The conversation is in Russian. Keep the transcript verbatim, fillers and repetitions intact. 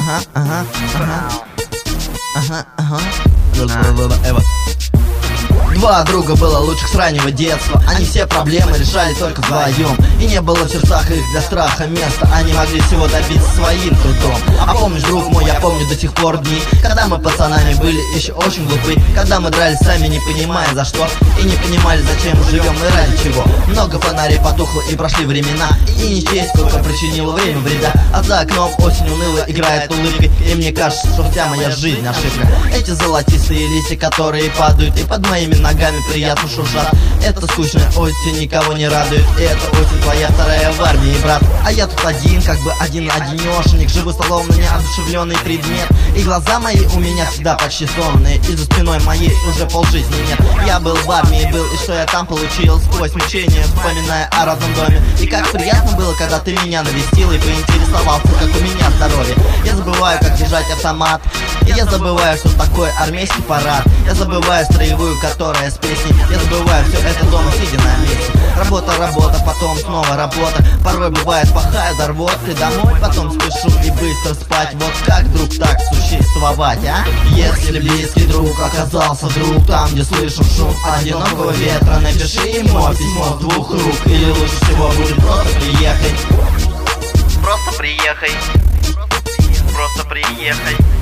ага, ага, ага, ага, ага. Эва. Два друга было лучших с раннего детства. Они все проблемы решали только вдвоем. И не было в сердцах их для страха места. Они могли всего добиться своим трудом. А помнишь, друг мой, я помню до сих пор дни, когда мы пацанами были еще очень глупы, когда мы дрались сами, не понимая за что, и не понимали, зачем живем и ради чего. Много фонарей потухло и прошли времена, и не честь, сколько причинило время вреда. А за окном осень уныло играет улыбкой, и мне кажется, что вся моя жизнь ошибка. Эти золотистые листья, которые падают и под моими ногами приятно шуршат. Эта скучная осень никого не радует, и эта осень твоя вторая в армии, брат. А я тут один, как бы один-одинешенек, живу словно неодушевленный предмет. И глаза мои у меня всегда почти сонные, и за спиной моей уже полжизни нет. Я был в армии, был, и что я там получил сквозь мучения, вспоминая о родном доме. И как приятно было, когда ты меня навестил и поинтересовался, как у меня здоровье. Я забываю, как держать автомат, и я забываю, что такое армейский парад. Я забываю строевую, которая с песней. Я забываю все это дома, сидя на месте. Работа, работа, потом снова работа. Порой бывает пахаю до рвоты домой, потом спешу и быстро спать. Вот как, друг, так существовать, а? Если близкий друг оказался вдруг там, где слышим шум одинокого ветра, напиши ему письмо с двух рук. Или лучше всего будет просто приехай. Просто приехай. Просто приехай.